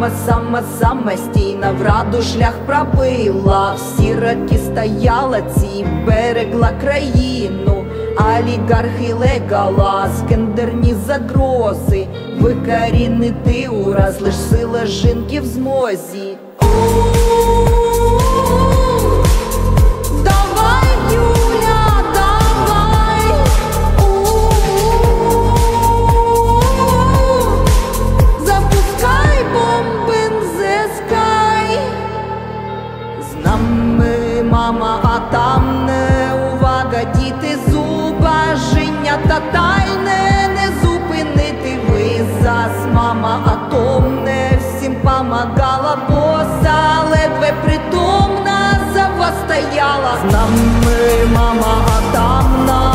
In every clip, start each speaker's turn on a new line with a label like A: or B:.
A: самостійна в раду шлях пробила. Всі роки стояла ці, берегла країну. Олігархи леголас, гендерні загрози. Викорінити ураз, лиш сила жінки в змозі. Давай, Юля, давай. Запускай бомби the sky. З нами мама, а там не увага, діти, зубожіння тотальне, не зупинити визас. Мама атомне, всім помагала, боса ледве притомна за вас стояла. З нами мама атомна.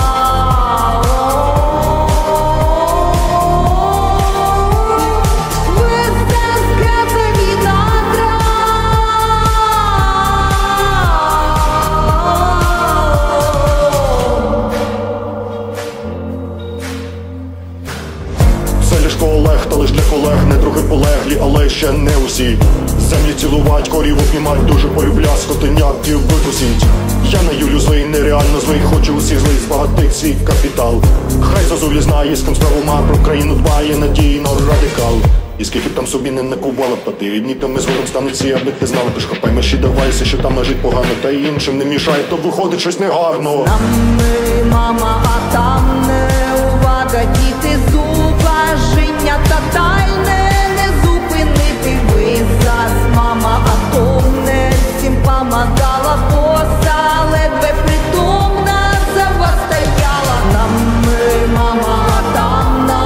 B: Це лиш колег, та лиш для колег, не трохи полеглі, але ще не усі. Землі цілувать, корів обнімать, дуже полюбля, скотиняків викусіть. Я на Юлю злий, нереально злий, хочу усіх злий, збагатить свій капітал. Хай Зозулі знає, з ким справу ма, про країну дбає, надійно радикал. І скільки б там собі не накували пати, одні там ми згодом стануть ці, аби ти знала. Тож хапай мерші, давайся, що там лежить погано, та й іншим не мішай, то виходить щось негарно.
A: З нами мама, а там не увага, діти, зубожіння тотальне, не зупинити визас. Мама атомне, всім помагала, боса ледве притомна за вас стояла. З нами мама атомна.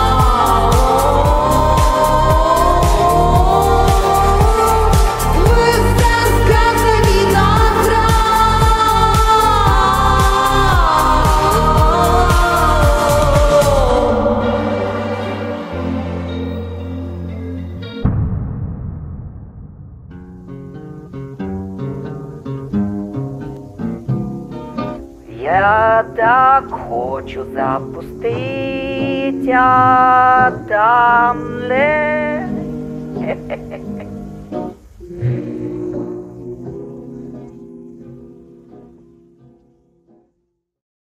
A: Я так хочу запустить атомне.